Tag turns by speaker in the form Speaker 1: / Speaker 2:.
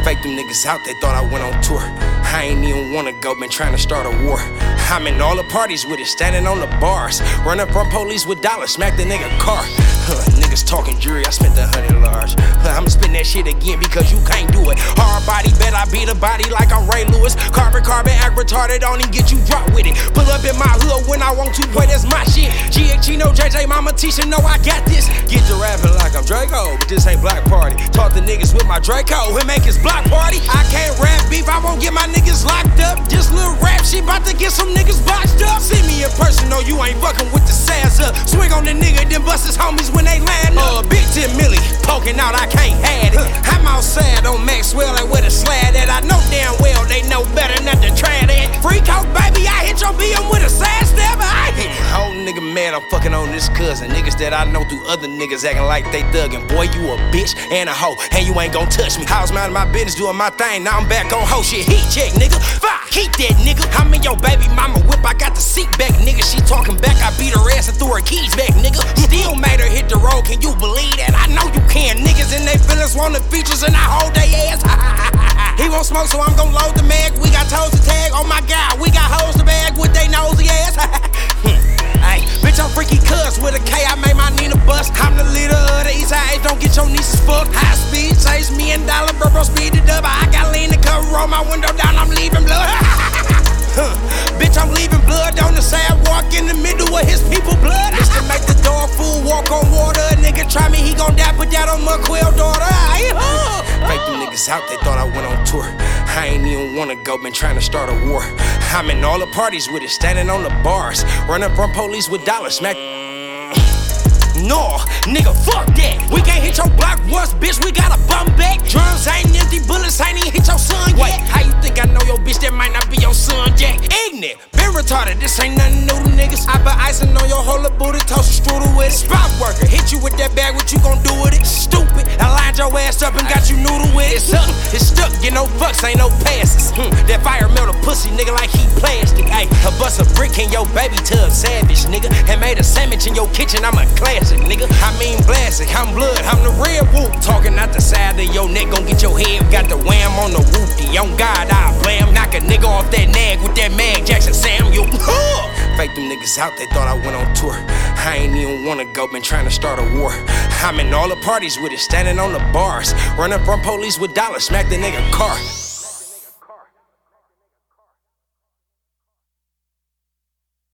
Speaker 1: Fake them niggas out, they thought I went on tour. I ain't even wanna go, been trying to start a war. I'm in all the parties with it, standing on the bars. Running from police with dollars, smack the nigga car. Niggas talking jury, I spent 100 large. I'ma spend that shit again because you can't do it. Hard body, bet I beat a body like I'm Ray Lewis. Carbon, act retarded, don't even get you dropped with it. Pull up in my hood when I want to, boy, that's my shit. GH Chino, JJ, Mama Tisha, know I got this. Get to rapping like I'm Draco, but this ain't Black Party. Talk to niggas with my Draco, and make his block party. I can't rap beef, I won't get my niggas locked up. This little rap shit bout to get some niggas boxed up. See me in person, no, you ain't fucking with the sass up. Swing on the nigga, then bust his homies when they land up. Big 10 milli, poking out, I can't have it. I'm outside on Maxwell, like where the slide at. I know damn well they know better not to try that. Freak out, baby, I hit your BM with a side step. Whole nigga mad, I'm fucking on this cousin. Niggas that I know through other niggas acting like they thuggin'. Boy, you a bitch and a hoe, and you ain't gon' touch me. I was minding my business, doing my thing, now I'm back on hoe shit. Heat check, nigga, fuck, keep that nigga. I'm in your baby mama whip, I got the seat back, nigga. She talking back, I beat her ass and threw her keys back, nigga. Still made her hit the road, can you believe that? I know you can. Niggas in they feelings want the features and I hold they ass. He won't smoke, so I'm gon' load the mag. We got toes to tag, oh my god, we got hoes to bag with they nosy ass. Ay, bitch, I'm freaky cuz with a K, I made my Nina bust. I'm the leader of the east side, don't get your nieces fucked. High speed, chase me and dollar, bro, speed it up. I got lean to cover, roll my window down, I'm leaving blood. Bitch, I'm leaving blood on the sidewalk in the middle of his people blood. Just to make the dog fool walk on water. A nigga try me, he gon' die, put that on my quail daughter. Fake them niggas out, they thought I went on tour. I ain't even wanna go, been trying to start a war. I'm in all the parties with it, standing on the bars. Running from police with dollars, smack. No, nigga, fuck that. We can't hit your block once, bitch, we got a bum back. Drums ain't empty, bullets ain't even hit your son yet. Wait, how you think I know your bitch that might not be your son, Jack? Ignorant, been retarded, this ain't nothing new to niggas. I put icing on your whole booty, toast a strudel with it. Spot worker, hit you with that bag, what you gon' do with it? Stupid, I lined your ass up and got you noodle with it. It's up, it's stuck, get no fucks, ain't no passes. That fire melt a pussy, nigga, like he plastic. Ayy, I bust a brick in your baby tub, savage, nigga. And made a sandwich in your kitchen, I'm a classic, nigga. I mean blastic, I'm blood, I'm the real whoop. Talking out the side of your neck, gon' get your head. Got the wham on the whoopty. On God, I blam. Knock a nigga off that nag with that Mag Jackson Samuel. Fake them niggas out, they thought I went on tour. I ain't even wanna go, been trying to start a war. I'm in all the parties with it, standing on the bars. Running from police with dollars, smack the nigga car.